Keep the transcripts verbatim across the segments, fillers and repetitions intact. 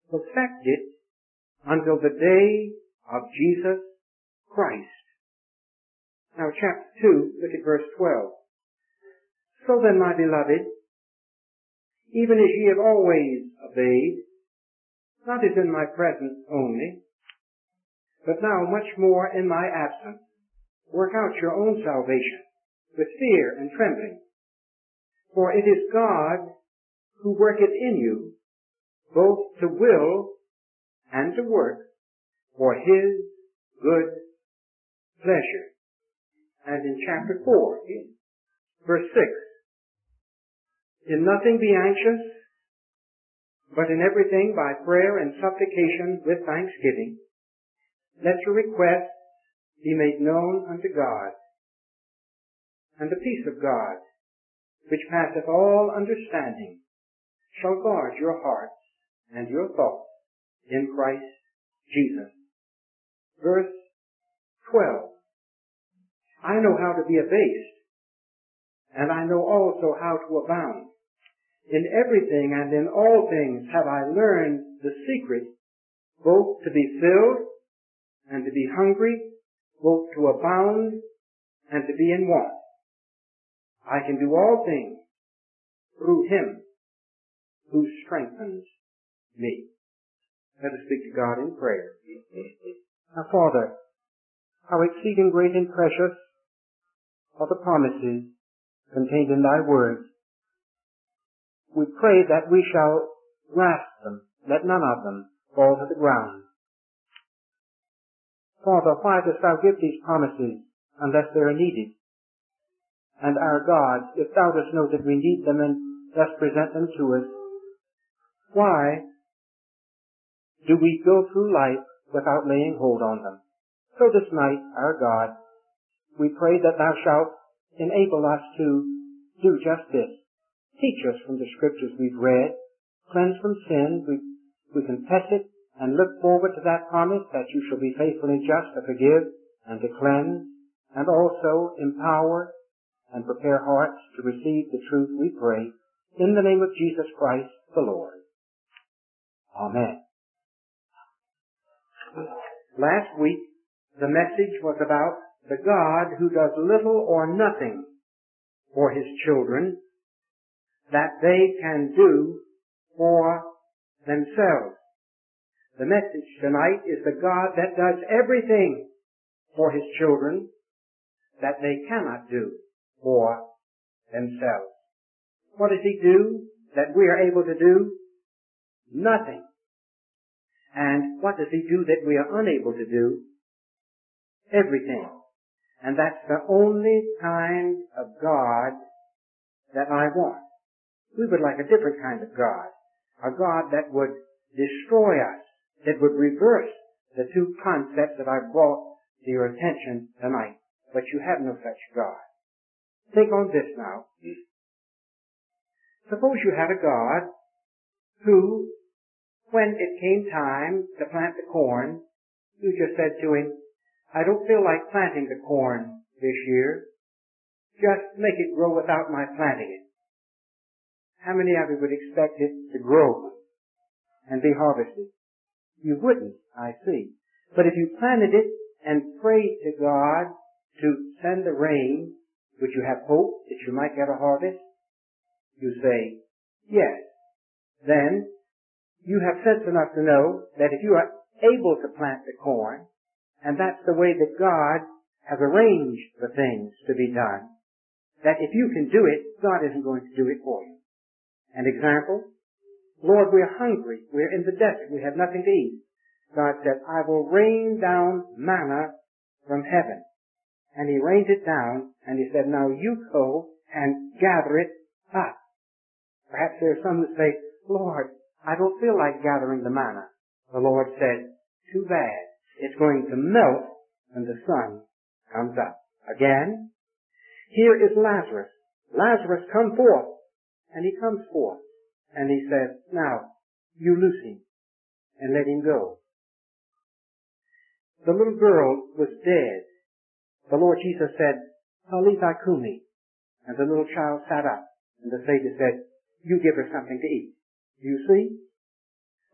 perfected until the day of Jesus Christ. Now chapter two, look at verse twelve. So then, my beloved, even as ye have always obeyed, not as in my presence only, but now much more in my absence, work out your own salvation with fear and trembling. For it is God who worketh in you, both to will and to work for His good pleasure. And in chapter four, verse six, in nothing be anxious, but in everything by prayer and supplication with thanksgiving, let your requests be made known unto God. And the peace of God, which passeth all understanding, shall guard your hearts and your thoughts in Christ Jesus. Verse twelve. I know how to be abased, and I know also how to abound. In everything and in all things have I learned the secret, both to be filled and to be hungry, both to abound and to be in want. I can do all things through Him who strengthens me. Let us speak to God in prayer. Our Father, how exceeding great and precious are the promises contained in Thy words. We pray that we shall grasp them, let none of them fall to the ground. Father, why dost Thou give these promises unless they are needed? And our God, if Thou dost know that we need them and thus present them to us, why do we go through life without laying hold on them? So this night, our God, we pray that Thou shalt enable us to do just this. Teach us from the scriptures we've read, cleanse from sin, we, we confess it, and look forward to that promise that You shall be faithful and just to forgive and to cleanse, and also empower and prepare hearts to receive the truth, we pray, in the name of Jesus Christ the Lord. Amen. Last week, the message was about the God who does little or nothing for His children that they can do for themselves. The message tonight is the God that does everything for His children that they cannot do for themselves. What does He do that we are able to do? Nothing. And what does He do that we are unable to do? Everything. And that's the only kind of God that I want. We would like a different kind of God. A God that would destroy us, that would reverse the two concepts that I've brought to your attention tonight. But you have no such God. Think on this now. Suppose you had a God who, when it came time to plant the corn, you just said to Him, I don't feel like planting the corn this year. Just make it grow without my planting it. How many of you would expect it to grow and be harvested? You wouldn't, I see. But if you planted it and prayed to God to send the rain, would you have hope that you might get a harvest? You say, yes. Then you have sense enough to know that if you are able to plant the corn, and that's the way that God has arranged the things to be done, that if you can do it, God isn't going to do it for you. An example, Lord, we're hungry. We're in the desert. We have nothing to eat. God said, I will rain down manna from heaven. And He rained it down, and He said, now you go and gather it up. Perhaps there are some who say, Lord, I don't feel like gathering the manna. The Lord said, too bad. It's going to melt when the sun comes up. Again, here is Lazarus. Lazarus, come forth. And he comes forth. And He says, now, you loose him and let him go. The little girl was dead. The Lord Jesus said, Talitha kumi. And the little child sat up. And the Savior said, you give her something to eat. You see?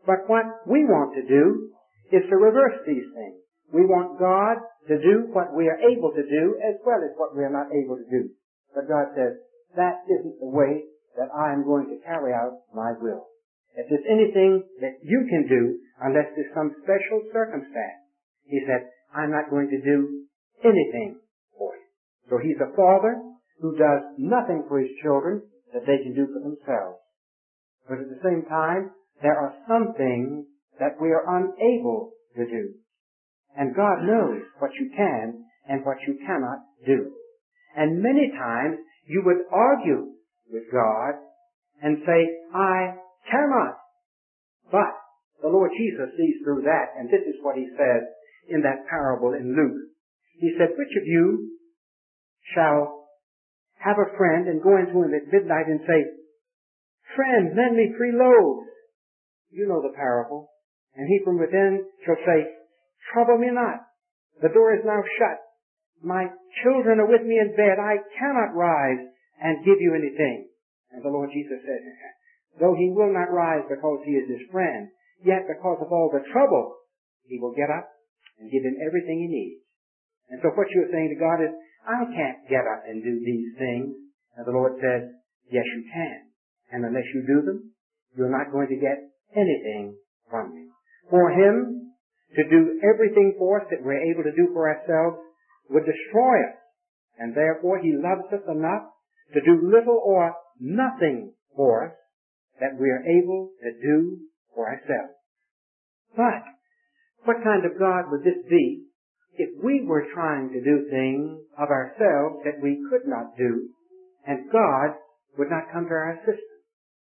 But what we want to do is to reverse these things. We want God to do what we are able to do as well as what we are not able to do. But God says, that isn't the way that I'm going to carry out my will. If there's anything that you can do, unless there's some special circumstance, He said, I'm not going to do anything for you. So He's a Father who does nothing for His children that they can do for themselves. But at the same time, there are some things that we are unable to do. And God knows what you can and what you cannot do. And many times you would argue with God and say, I cannot. But the Lord Jesus sees through that, and this is what He says in that parable in Luke. He said, which of you shall have a friend and go into him at midnight and say, friend, lend me three loaves. You know the parable. And he from within shall say, trouble me not. The door is now shut. My children are with me in bed. I cannot rise and give you anything. And the Lord Jesus said, though he will not rise because he is his friend, yet because of all the trouble, he will get up and give him everything he needs. And so what you're saying to God is, I can't get up and do these things. And the Lord says, yes, you can. And unless you do them, you're not going to get anything from me. For him to do everything for us that we're able to do for ourselves would destroy us. And therefore he loves us enough to do little or nothing for us that we are able to do for ourselves. But what kind of God would this be if we were trying to do things of ourselves that we could not do, and God would not come to our assistance?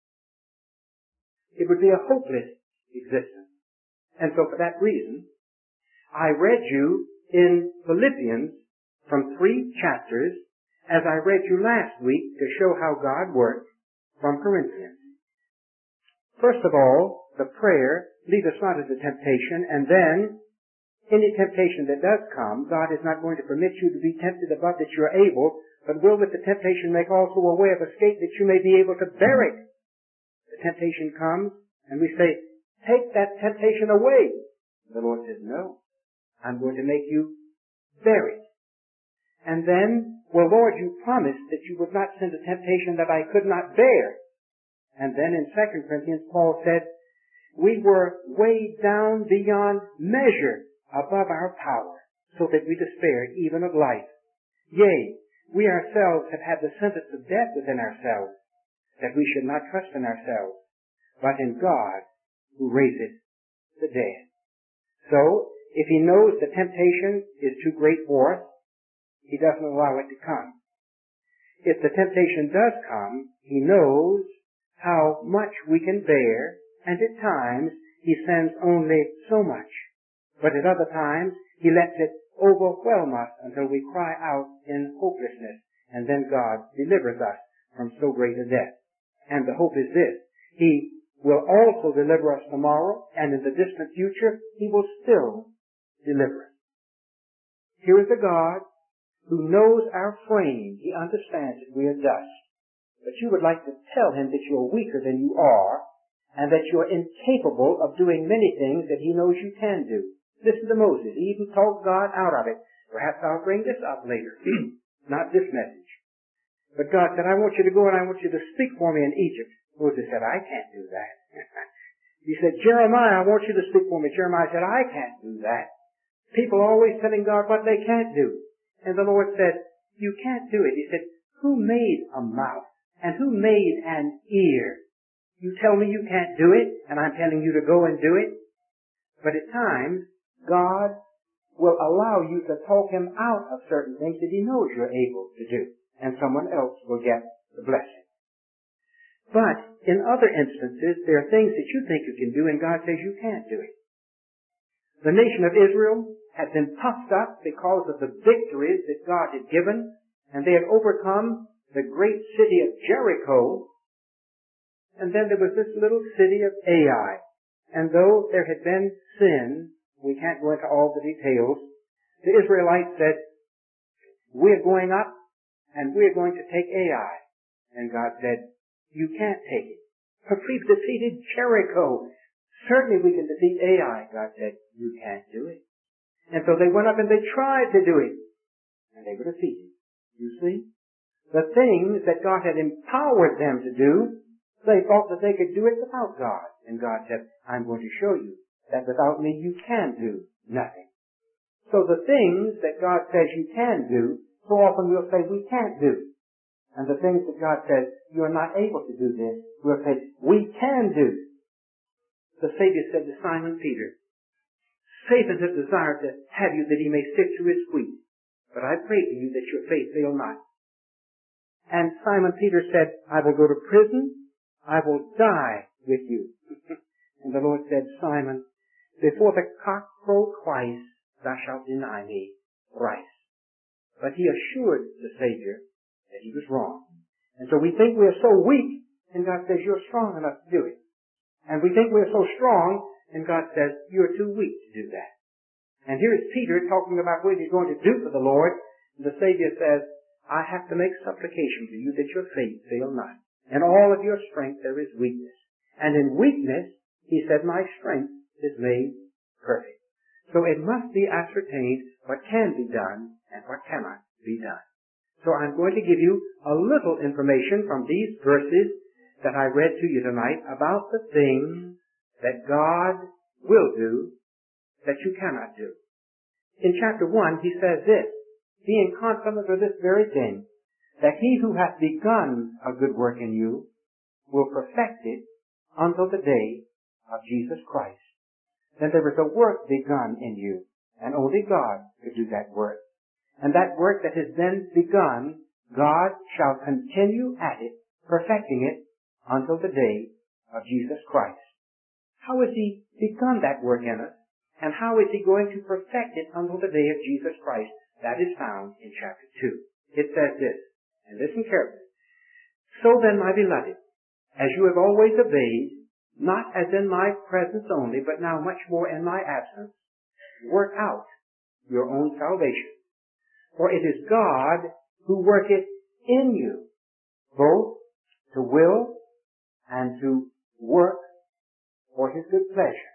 It would be a hopeless existence. And so for that reason, I read you in Philippians from three chapters, as I read you last week to show how God works from Corinthians. First of all, the prayer, lead us not into temptation, and then any temptation that does come, God is not going to permit you to be tempted above that you are able, but will with the temptation make also a way of escape that you may be able to bear it. The temptation comes, and we say, take that temptation away. The Lord says, no, I'm going to make you bear it. And then, well, Lord, you promised that you would not send a temptation that I could not bear. And then in Second Corinthians, Paul said, we were weighed down beyond measure above our power, so that we despaired even of life. Yea, we ourselves have had the sentence of death within ourselves, that we should not trust in ourselves, but in God, who raiseth the dead. So, if he knows the temptation is too great for us, he doesn't allow it to come. If the temptation does come, he knows how much we can bear, and at times he sends only so much. But at other times, he lets it overwhelm us until we cry out in hopelessness, and then God delivers us from so great a death. And the hope is this: he will also deliver us tomorrow, and in the distant future, he will still deliver us. Here is a God who knows our frame. He understands that we are dust. But you would like to tell him that you are weaker than you are, and that you are incapable of doing many things that he knows you can do. Listen to Moses. He even talked God out of it. Perhaps I'll bring this up later. Not this message. But God said, I want you to go and I want you to speak for me in Egypt. Moses said, I can't do that. He said, Jeremiah, I want you to speak for me. Jeremiah said, I can't do that. People are always telling God what they can't do. And the Lord said, you can't do it. He said, who made a mouth? And who made an ear? You tell me you can't do it, and I'm telling you to go and do it. But at times, God will allow you to talk him out of certain things that he knows you're able to do, and someone else will get the blessing. But in other instances, there are things that you think you can do, and God says you can't do it. The nation of Israel had been puffed up because of the victories that God had given, and they had overcome the great city of Jericho. And then there was this little city of Ai. And though there had been sin, we can't go into all the details, the Israelites said, we're going up and we're going to take Ai. And God said, you can't take it. But we've defeated Jericho. Certainly we can defeat Ai. God said, you can't do it. And so they went up and they tried to do it. And they were defeated. You see? The things that God had empowered them to do, they thought that they could do it without God. And God said, I'm going to show you that without me you can do nothing. So the things that God says you can do, so often we'll say we can't do. And the things that God says, you're not able to do this, we'll say, we can do. The Savior said to Simon Peter, Satan has desired to have you that he may sift you as wheat. But I pray to you that your faith fail not. And Simon Peter said, I will go to prison. I will die with you. And the Lord said, Simon, before the cock crow twice, thou shalt deny me thrice. But he assured the Savior that he was wrong. And so we think we're so weak, and God says, you're strong enough to do it. And we think we're so strong, and God says, you're too weak to do that. And here is Peter talking about what he's going to do for the Lord. And the Savior says, I have to make supplication to you that your faith fail not. In all of your strength there is weakness. And in weakness, he said, my strength is made perfect. So it must be ascertained what can be done and what cannot be done. So I'm going to give you a little information from these verses that I read to you tonight about the things that God will do that you cannot do. In chapter one, he says this, being confident of this very thing, that he who hath begun a good work in you will perfect it until the day of Jesus Christ. Then there is a work begun in you, and only God could do that work. And that work that has been begun, God shall continue at it, perfecting it until the day of Jesus Christ. How has he begun that work in us? And how is he going to perfect it until the day of Jesus Christ? That is found in chapter two. It says this, and listen carefully. So then, my beloved, as you have always obeyed, not as in my presence only, but now much more in my absence, work out your own salvation. For it is God who worketh in you, both to will and to work for his good pleasure.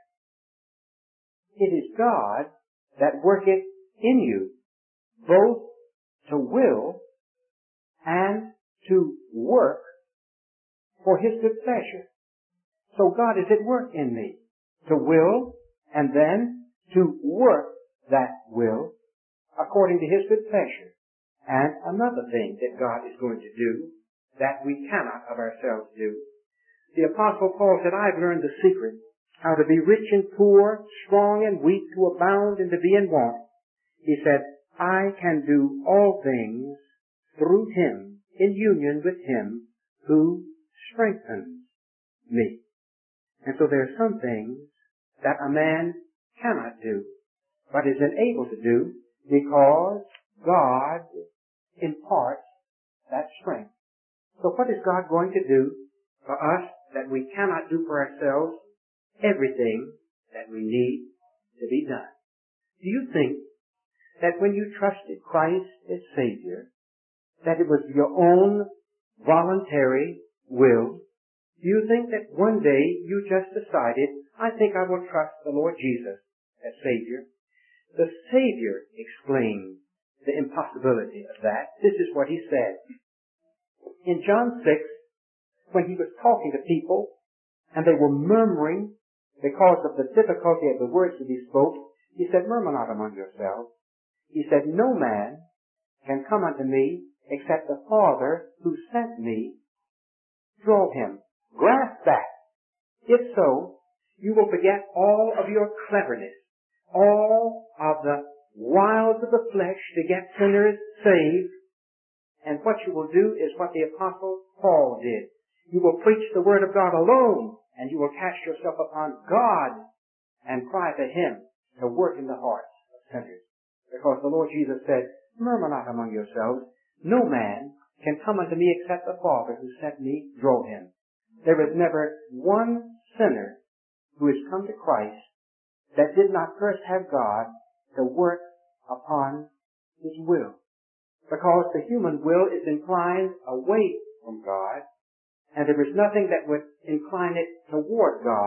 It is God that worketh in you, both to will and to work for his good pleasure. So God is at work in me, to will and then to work that will according to his good pleasure. And another thing that God is going to do that we cannot of ourselves do. The Apostle Paul said, I've learned the secret how to be rich and poor, strong and weak, to abound and to be in want. He said, I can do all things through him, in union with him who strengthens me. And so there are some things that a man cannot do, but is enabled to do because God imparts that strength. So what is God going to do for us that we cannot do for ourselves? Everything that we need to be done. Do you think that when you trusted Christ as Savior, that it was your own voluntary will? Do you think that one day you just decided, I think I will trust the Lord Jesus as Savior? The Savior explained the impossibility of that. This is what he said. In John six, when he was talking to people, and they were murmuring because of the difficulty of the words that he spoke, he said, murmur not among yourselves. He said, no man can come unto me except the Father who sent me draw him. Grasp that. If so, you will forget all of your cleverness, all of the wiles of the flesh to get sinners saved, and what you will do is what the Apostle Paul did. You will preach the Word of God alone, and you will cast yourself upon God and cry to him to work in the hearts of sinners. Because the Lord Jesus said, murmur not among yourselves. No man can come unto me except the Father who sent me draw him. There is never one sinner who has come to Christ that did not first have God to work upon his will. Because the human will is inclined away from God, and there is nothing that would incline it toward God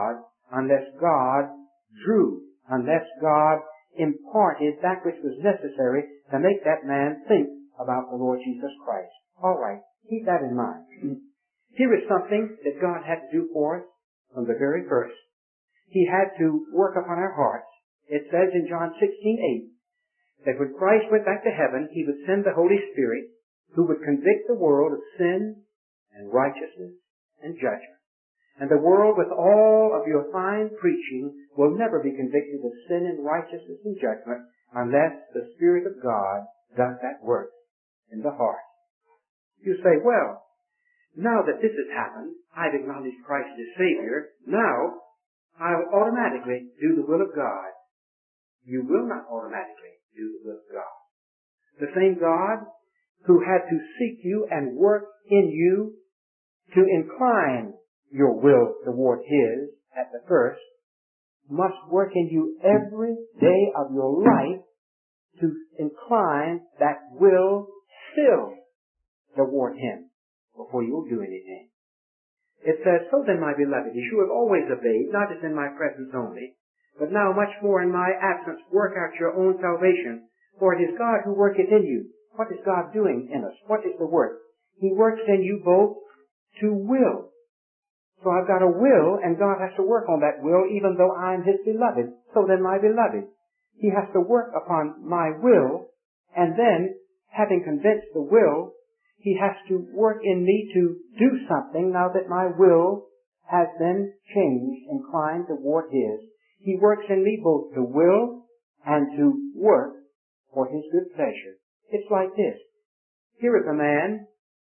unless God drew, unless God imparted that which was necessary to make that man think about the Lord Jesus Christ. All right, keep that in mind. Here is something that God had to do for us from the very first. He had to work upon our hearts. It says in John sixteen eight that when Christ went back to heaven, He would send the Holy Spirit who would convict the world of sin and righteousness and judgment. And the world, with all of your fine preaching, will never be convicted of sin and righteousness and judgment unless the Spirit of God does that work in the heart. You say, well, now that this has happened, I've acknowledged Christ as Savior, now I'll automatically do the will of God. You will not automatically do the will of God. The same God who had to seek you and work in you to incline your will toward His at the first, must work in you every day of your life to incline that will still toward Him before you'll do anything. It says, so then, my beloved, as you have always obeyed, not as in my presence only, but now much more in my absence, work out your own salvation, for it is God who worketh in you. What is God doing in us? What is the work? He works in you both to will. So I've got a will, and God has to work on that will, even though I'm His beloved. So then, my beloved, He has to work upon my will, and then, having convinced the will, He has to work in me to do something now that my will has been changed, inclined toward His. He works in me both to will and to work for His good pleasure. It's like this. Here is a man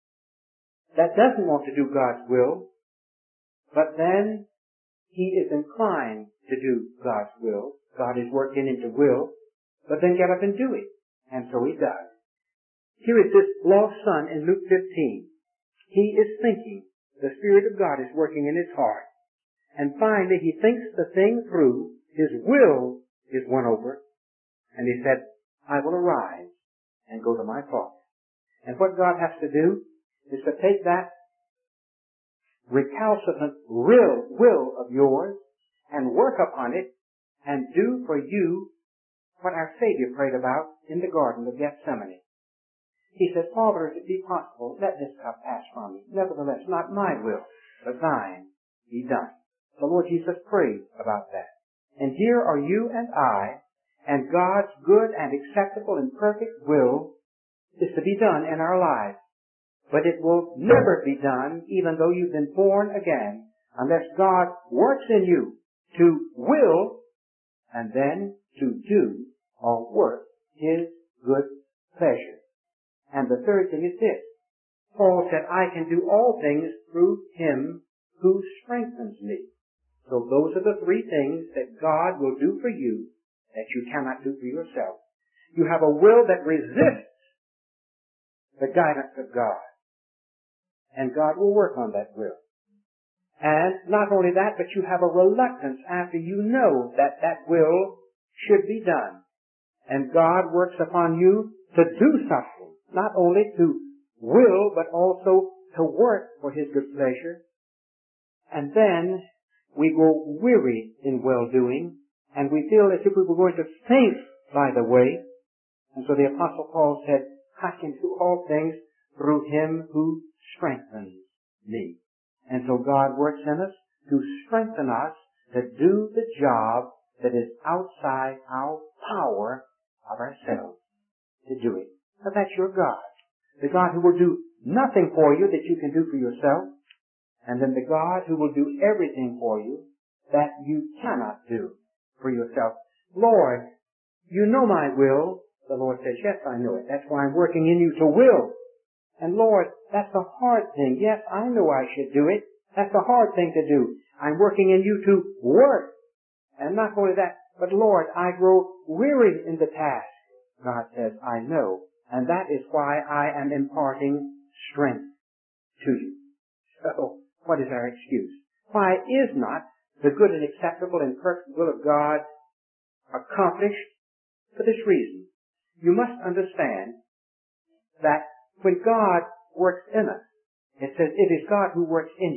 that doesn't want to do God's will, but then he is inclined to do God's will. God is working him to will, but then get up and do it. And so he does. Here is this lost son in Luke fifteen. He is thinking. The Spirit of God is working in his heart. And finally he thinks the thing through. His will is won over. And he said, I will arise and go to my Father. And what God has to do is to take that recalcitrant will, will of yours and work upon it and do for you what our Savior prayed about in the Garden of Gethsemane. He said, Father, if it be possible, let this cup pass from me. Nevertheless, not my will, but thine be done. The Lord Jesus prayed about that. And here are you and I, and God's good and acceptable and perfect will is to be done in our lives. But it will never be done, even though you've been born again, unless God works in you to will and then to do or work His good pleasure. And the third thing is this. Paul said, I can do all things through Him who strengthens me. So those are the three things that God will do for you that you cannot do for yourself. You have a will that resists the guidance of God. And God will work on that will. And not only that, but you have a reluctance after you know that that will should be done. And God works upon you to do something. Not only to will, but also to work for His good pleasure. And then we go weary in well-doing, and we feel as if we were going to faint by the way. And so the Apostle Paul said, I can do all things through Him who strengthens me. And so God works in us to strengthen us to do the job that is outside our power of ourselves to do it. Now that's your God. The God who will do nothing for you that you can do for yourself, and then the God who will do everything for you that you cannot do for yourself. Lord, you know my will. The Lord says, yes, I know it. That's why I'm working in you to will. And Lord, that's a hard thing. Yes, I know I should do it. That's a hard thing to do. I'm working in you to work. And not only that, but Lord, I grow weary in the task. God says, I know. And that is why I am imparting strength to you. So, what is our excuse? Why is not the good and acceptable and perfect will of God accomplished? For this reason. You must understand that when God works in us, it says it is God who works in you.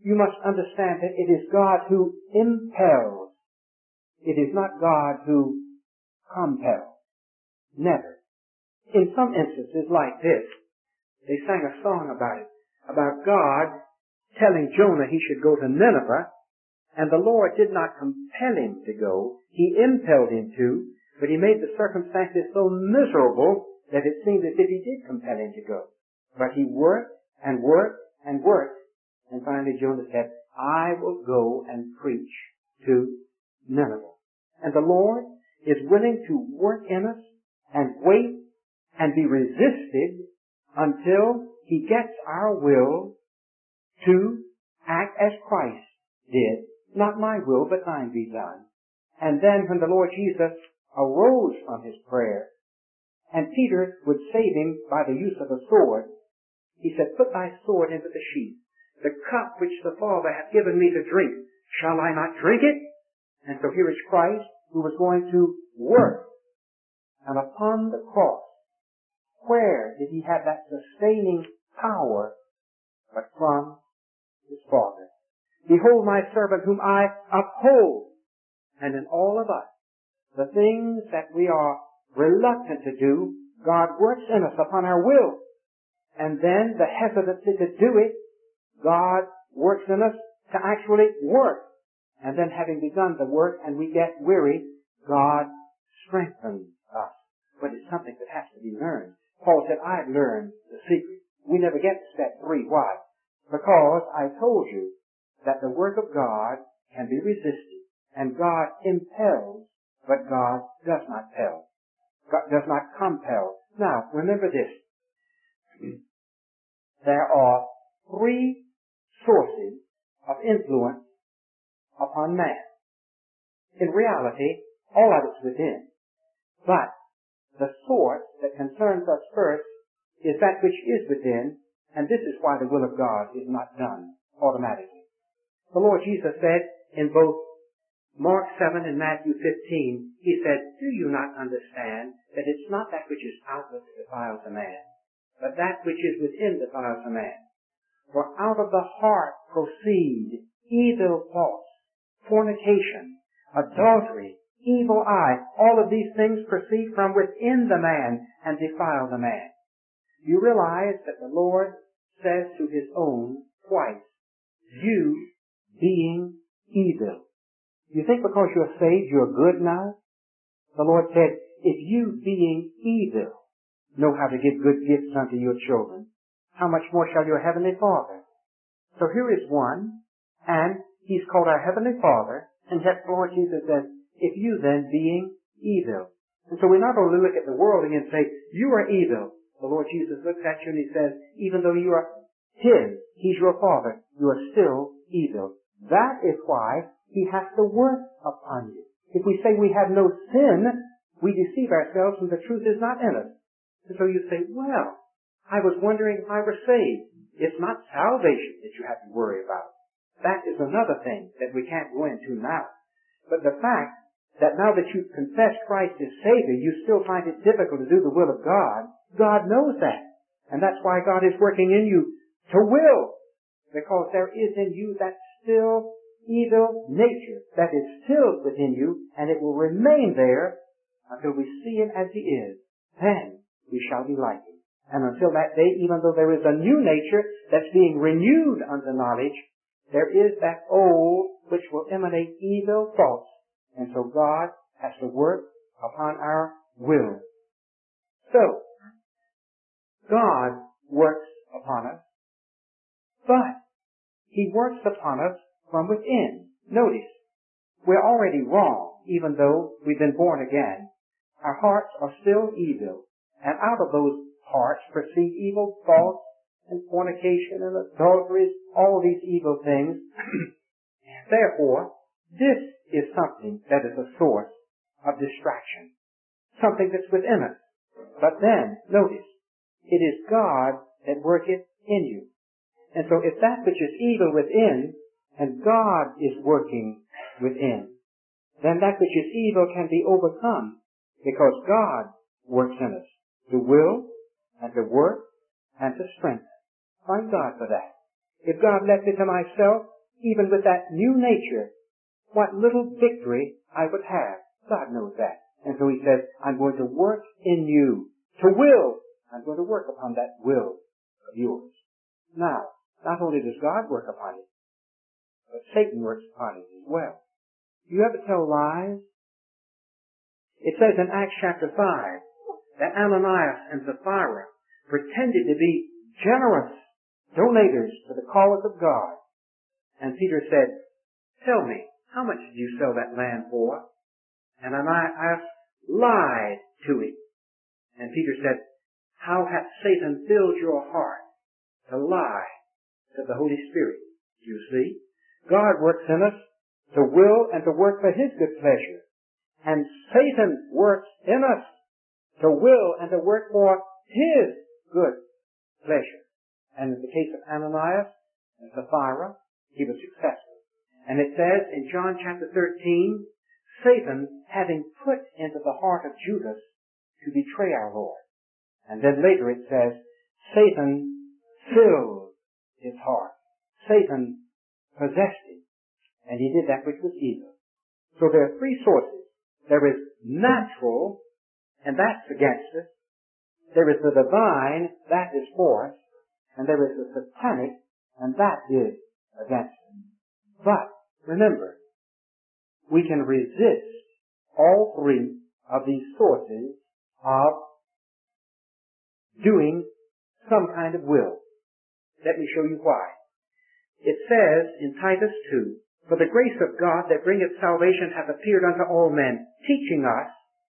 you must understand that it is God who impels. It is not God who compels. Never. In some instances like this, they sang a song about it, about God telling Jonah he should go to Nineveh, and the Lord did not compel him to go. He impelled him to, but he made the circumstances so miserable that it seemed as if he did compel him to go. But he worked and worked and worked, and finally Jonah said, I will go and preach to Nineveh. And the Lord is willing to work in us and wait and be resisted until he gets our will to act as Christ did. Not my will, but thine be done. And then when the Lord Jesus arose from his prayer, and Peter would save him by the use of a sword, he said, put thy sword into the sheath. The cup which the Father hath given me to drink, shall I not drink it? And so here is Christ who was going to work. And upon the cross, where did he have that sustaining power but from his Father? Behold my servant whom I uphold. And in all of us, the things that we are reluctant to do, God works in us upon our will. And then the hesitancy to do it, God works in us to actually work. And then having begun the work and we get weary, God strengthens us. But it's something that has to be learned. Paul said, I've learned the secret. We never get to step three. Why? Because I told you that the work of God can be resisted. And God impels, but God does not tell. God does not compel. Now, remember this. There are three sources of influence upon man. In reality, all of it's within. But the source that concerns us first is that which is within, and this is why the will of God is not done automatically. The Lord Jesus said in both Mark seven and Matthew fifteen, he said, do you not understand that it's not that which is outward that defiles a man, but that which is within defiles a man? For out of the heart proceed evil thoughts, fornication, adultery, evil eye. All of these things proceed from within the man and defile the man. You realize that the Lord says to his own twice, you being evil. You think because you're saved, you're good now? The Lord said, if you being evil know how to give good gifts unto your children, how much more shall your heavenly Father? So here is one, and he's called our heavenly Father, and yet the Lord Jesus says, if you then being evil. And so we not only look at the world and say, you are evil. The Lord Jesus looks at you and he says, even though you are his, he's your Father, you are still evil. That is why he has to work upon you. If we say we have no sin, we deceive ourselves and the truth is not in us. And so you say, well, I was wondering if I were saved. It's not salvation that you have to worry about. That is another thing that we can't go into now. But the fact that now that you've confessed Christ as Savior, you still find it difficult to do the will of God, God knows that. And that's why God is working in you to will. Because there is in you that still evil nature that is still within you, and it will remain there until we see him as he is. Then we shall be like him. And until that day, even though there is a new nature that's being renewed unto knowledge, there is that old which will emanate evil thoughts. And so God has to work upon our will. So, God works upon us, but he works upon us from within. Notice, we're already wrong, even though we've been born again. Our hearts are still evil, and out of those hearts proceed evil thoughts and fornication and adulteries, all these evil things. Therefore, this is something that is a source of distraction, something that's within us. But then, notice, it is God that worketh in you. And so if that which is evil within, and God is working within, then that which is evil can be overcome, because God works in us to will and to work and to strengthen. Thank God for that. if God left me to myself, even with that new nature, what little victory I would have. God knows that. And so he says, I'm going to work in you. To will. I'm going to work upon that will of yours. Now, not only does God work upon it, but Satan works upon it as well. You ever tell lies? It says in Acts chapter five that Ananias and Sapphira pretended to be generous donators to the cause of God. And Peter said, tell me, how much did you sell that land for? And Ananias lied to him. And Peter said, how hath Satan filled your heart to lie to the Holy Spirit? You see, God works in us to will and to work for His good pleasure. And Satan works in us to will and to work for his good pleasure. And in the case of Ananias and Sapphira, he was successful. And it says in John chapter thirteen, Satan having put into the heart of Judas to betray our Lord. And then later it says, Satan filled his heart. Satan possessed him. And he did that which was evil. So there are three sources. There is natural, and that's against us. There is the divine, that is for us. And there is the satanic, and that is against us. But, remember, we can resist all three of these sources of doing some kind of will. Let me show you why. It says in Titus two, for the grace of God that bringeth salvation hath appeared unto all men, teaching us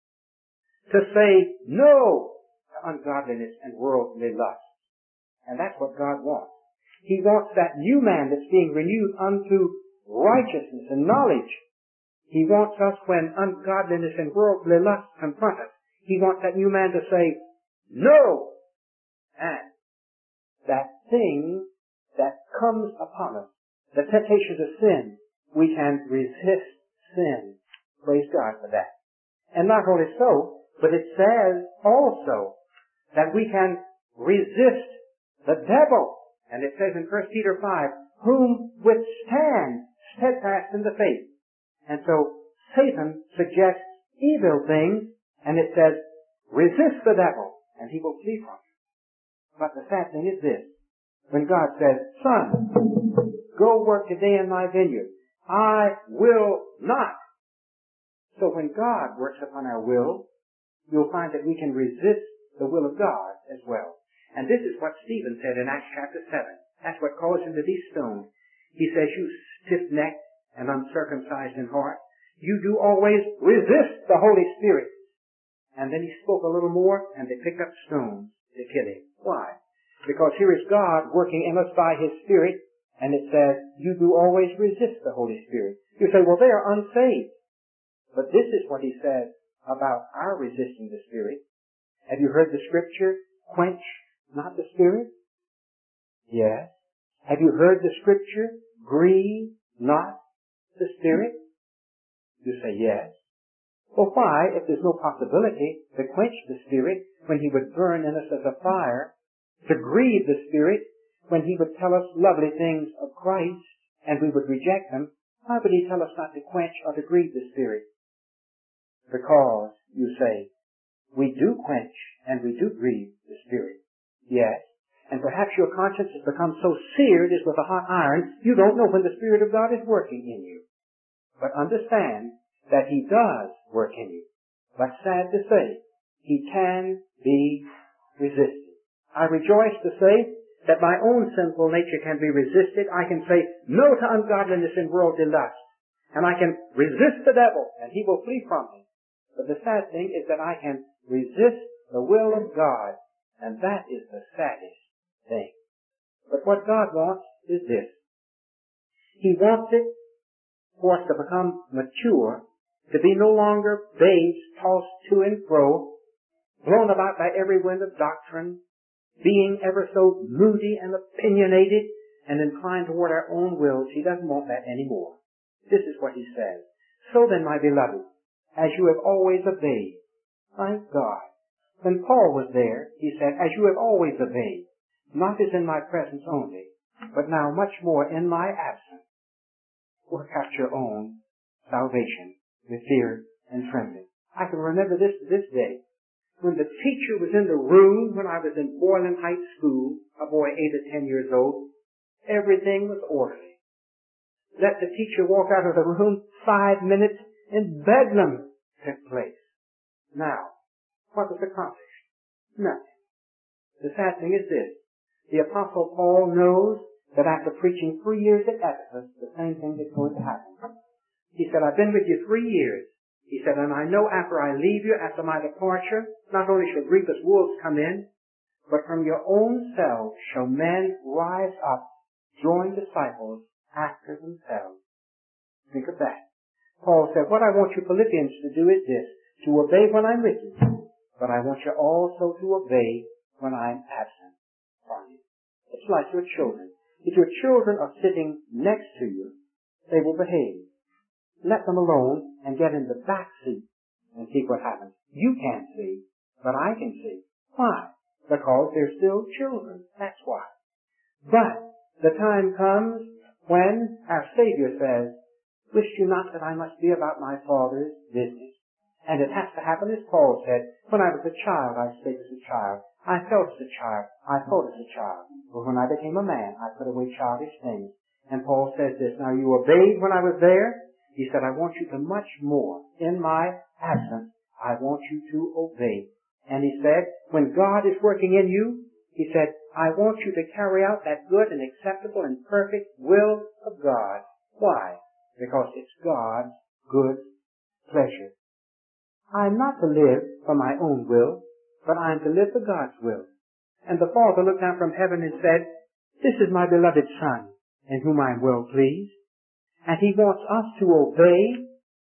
to say no to ungodliness and worldly lust. And that's what God wants. He wants that new man that's being renewed unto righteousness and knowledge. He wants us, when ungodliness and worldly lust confront us, He wants that new man to say no. And that thing that comes upon us, the temptation to sin, we can resist sin. Praise God for that. And not only so, but it says also that we can resist the devil. And it says in First Peter five, whom withstand steadfast in the faith. And so Satan suggests evil things, and it says, resist the devil, and he will flee from you. But the sad thing is this. When God says, son, go work today in my vineyard, I will not. So when God works upon our will, you'll find that we can resist the will of God as well. And this is what Stephen said in Acts chapter seven. That's what caused him to be stoned. He says, you stiff-necked and uncircumcised in heart, you do always resist the Holy Spirit. And then he spoke a little more, and they picked up stones to kill him. Why? Because here is God working in us by His Spirit, and it says, you do always resist the Holy Spirit. You say, well, they are unsaved. But this is what he says about our resisting the Spirit. Have you heard the scripture, quench not the Spirit? Yes. Have you heard the scripture, grieve not the Spirit? You say yes. Well, why, if there's no possibility to quench the Spirit when He would burn in us as a fire, to grieve the Spirit when He would tell us lovely things of Christ and we would reject them, why would He tell us not to quench or to grieve the Spirit? Because, you say, we do quench and we do grieve the Spirit. Yes. And perhaps your conscience has become so seared as with a hot iron, you don't know when the Spirit of God is working in you. But understand that He does work in you. But sad to say, He can be resisted. I rejoice to say that my own sinful nature can be resisted. I can say no to ungodliness and worldly lust. And I can resist the devil, and he will flee from me. But the sad thing is that I can resist the will of God, and that is the saddest thing. But what God wants is this. He wants it for us to become mature, to be no longer babes tossed to and fro, blown about by every wind of doctrine, being ever so moody and opinionated and inclined toward our own wills. He doesn't want that anymore. This is what he says. So then, my beloved, as you have always obeyed, thank God. When Paul was there, he said, as you have always obeyed, not as in my presence only, but now much more in my absence. Work out your own salvation with fear and trembling. I can remember this to this day. When the teacher was in the room when I was in Boylan Heights School, a boy eight or ten years old, everything was orderly. Let the teacher walk out of the room, five minutes, and bedlam took place. Now, what was accomplished? Nothing. The sad thing is this. The Apostle Paul knows that after preaching three years at Ephesus, the same thing is going to happen. He said, I've been with you three years. He said, and I know after I leave you, after my departure, not only shall grievous wolves come in, but from your own selves shall men rise up, join disciples after themselves. Think of that. Paul said, what I want you Philippians to do is this, to obey when I'm with you, but I want you also to obey when I'm absent from you. It's like your children. If your children are sitting next to you, they will behave. Let them alone and get in the back seat and see what happens. You can't see, but I can see. Why? Because they're still children. That's why. But the time comes when our Savior says, wish you not that I must be about my Father's business. And it has to happen as Paul said, when I was a child, I spake as a child. I felt as a child. I thought as a child. But when I became a man, I put away childish things. And Paul says this, now you obeyed when I was there. He said, I want you to much more. In my absence, I want you to obey. And he said, when God is working in you, he said, I want you to carry out that good and acceptable and perfect will of God. Why? Because it's God's good pleasure. I'm not to live for my own will, but I'm to live for God's will. And the Father looked down from heaven and said, this is my beloved Son, in whom I am well pleased. And he wants us to obey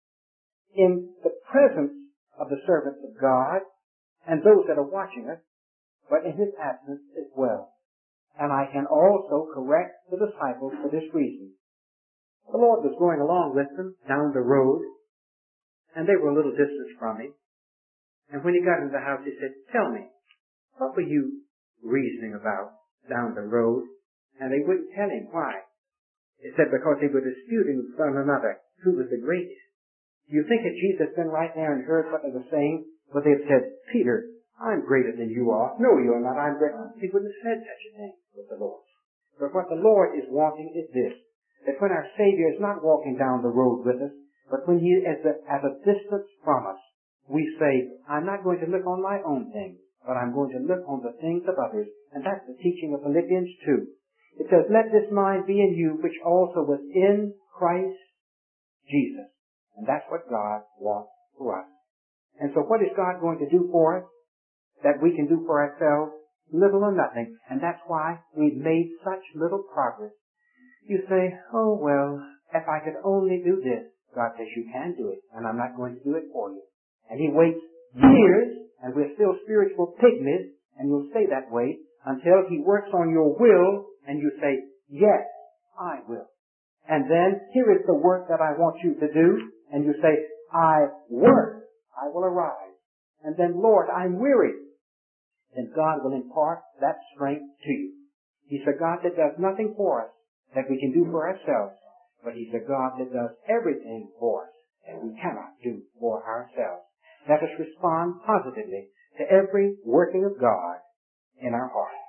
in the presence of the servants of God and those that are watching us, but in his absence as well. And I can also correct the disciples for this reason. The Lord was going along with them down the road, and they were a little distance from him. And when he got into the house, he said, tell me, what were you reasoning about down the road? And they wouldn't tell him. Why? He said, because they were disputing with one another who was the greatest. Do you think that Jesus had been right there and heard what they were saying? Well, they had said, Peter, I'm greater than you are. No, you're not. I'm greater. He wouldn't have said such a thing with the Lord. But what the Lord is wanting is this, that when our Savior is not walking down the road with us, but when he is at a, at a distance from us, we say, I'm not going to look on my own things, but I'm going to look on the things of others. And that's the teaching of Philippians two. It says, let this mind be in you, which also was in Christ Jesus. And that's what God wants for us. And so what is God going to do for us that we can do for ourselves? Little or nothing. And that's why we've made such little progress. You say, oh well, if I could only do this. God says you can do it, and I'm not going to do it for you. And he waits years, and we're still spiritual pygmies, and you'll stay that way until he works on your will, and you say, yes, I will. And then, here is the work that I want you to do, and you say, I work, I will arise. And then, Lord, I'm weary. Then God will impart that strength to you. He's a God that does nothing for us that we can do for ourselves, but he's a God that does everything for us that we cannot do for ourselves. Let us respond positively to every working of God in our hearts.